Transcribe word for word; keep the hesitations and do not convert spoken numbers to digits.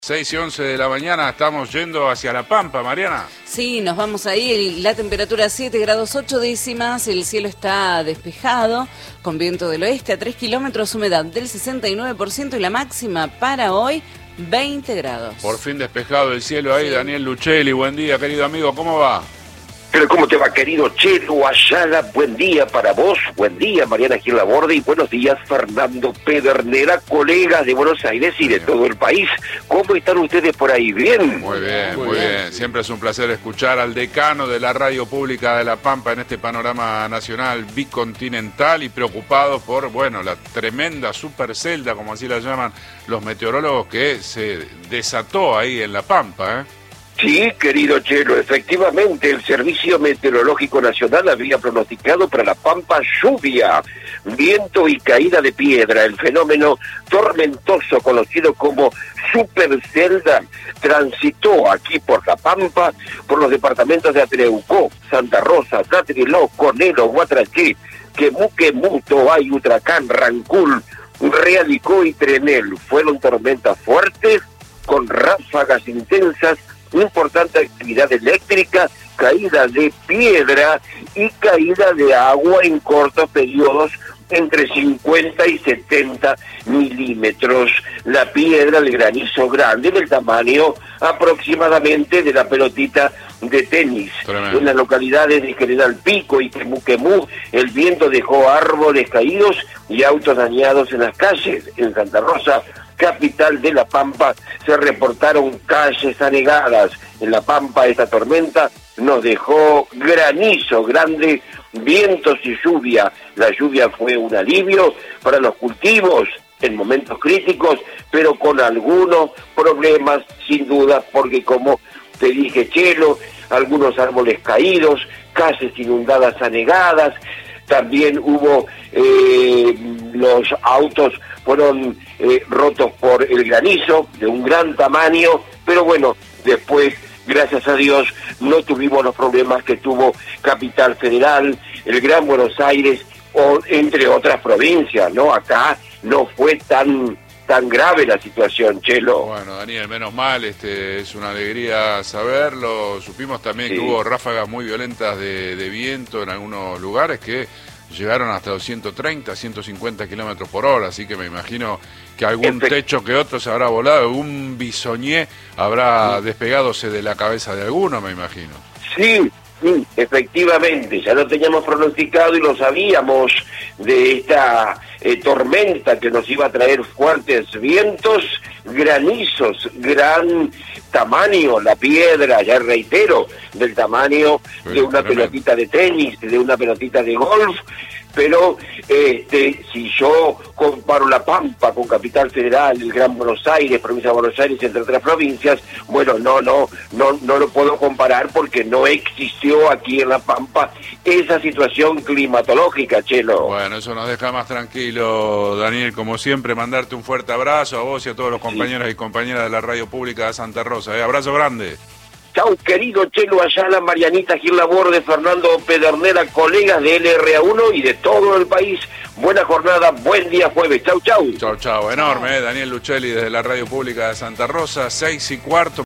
seis y once de la mañana, estamos yendo hacia La Pampa, Mariana. Sí, nos vamos ahí, la temperatura siete grados ocho décimas, el cielo está despejado, con viento del oeste a tres kilómetros, humedad del sesenta y nueve por ciento y la máxima para hoy, veinte grados. Por fin despejado el cielo ahí, sí. Daniel Luchelli, buen día, querido amigo, ¿cómo va? Pero ¿cómo te va, querido Chelo Ayala? Buen día para vos, buen día Mariana Gil Laborde y buenos días Fernando Pedernera, colegas de Buenos Aires y de todo el país. ¿Cómo están ustedes por ahí? ¿Bien? Muy bien, muy, muy bien. bien. Siempre es un placer escuchar al decano de la radio pública de La Pampa en este panorama nacional bicontinental y preocupado por, bueno, la tremenda supercelda, como así la llaman los meteorólogos, que se desató ahí en La Pampa, ¿eh? Sí, querido Chelo, efectivamente el Servicio Meteorológico Nacional había pronosticado para La Pampa lluvia, viento y caída de piedra. El fenómeno tormentoso conocido como supercelda transitó aquí por La Pampa, por los departamentos de Atreucó, Santa Rosa, Catriló, Conelo, Guatraché, Quemú, Quemú, Toay, Utracán, Rancul, Realicó y Trenel. Fueron tormentas fuertes con ráfagas intensas, importante actividad eléctrica, caída de piedra y caída de agua en cortos periodos entre cincuenta y setenta milímetros. La piedra, el granizo grande, del tamaño aproximadamente de la pelotita de tenis. Tremendo. En las localidades de General Pico y Quemú Quemú, el viento dejó árboles caídos y autos dañados en las calles. En Santa Rosa, capital de La Pampa, se reportaron calles anegadas. En La Pampa esta tormenta nos dejó granizo grande, vientos y lluvia. La lluvia fue un alivio para los cultivos en momentos críticos, pero con algunos problemas sin duda, porque como te dije, Chelo, algunos árboles caídos, calles inundadas anegadas, también hubo eh, los autos fueron eh, rotos por el granizo de un gran tamaño, pero bueno, después, gracias a Dios, no tuvimos los problemas que tuvo Capital Federal, el Gran Buenos Aires, o entre otras provincias, ¿no? Acá no fue tan tan grave la situación, Chelo. Bueno, Daniel, menos mal, este es una alegría saberlo. Supimos también sí. que hubo ráfagas muy violentas de, de viento en algunos lugares que llegaron hasta los ciento treinta, ciento cincuenta kilómetros por hora, así que me imagino que algún Efect... techo que otro se habrá volado, algún bisoñé habrá sí. despegadose de la cabeza de alguno, me imagino. Sí, sí, efectivamente, ya lo teníamos pronosticado y lo sabíamos de esta eh, tormenta que nos iba a traer fuertes vientos, granizos, gran tamaño, la piedra, ya reitero, del tamaño sí, de una tremendo. pelotita de tenis, de una pelotita de golf, pero este, si yo comparo La Pampa con Capital Federal, el Gran Buenos Aires, provincia de Buenos Aires, entre otras provincias, bueno, no, no, no, no lo puedo comparar porque no existió aquí en La Pampa esa situación climatológica, Chelo. Bueno, eso nos deja más tranquilo, Daniel, como siempre, mandarte un fuerte abrazo a vos y a todos los compañeros sí. y compañeras de la radio pública de Santa Rosa, ¿eh? Abrazo grande. Chau, querido Chelo Ayala, Marianita Gil Laborde, Fernando Pedernera, colegas de L R A uno y de todo el país. Buena jornada, buen día jueves. Chau, chau. Chau, chau. Enorme, ¿eh? Daniel Luchelli desde la radio pública de Santa Rosa, seis y cuarto.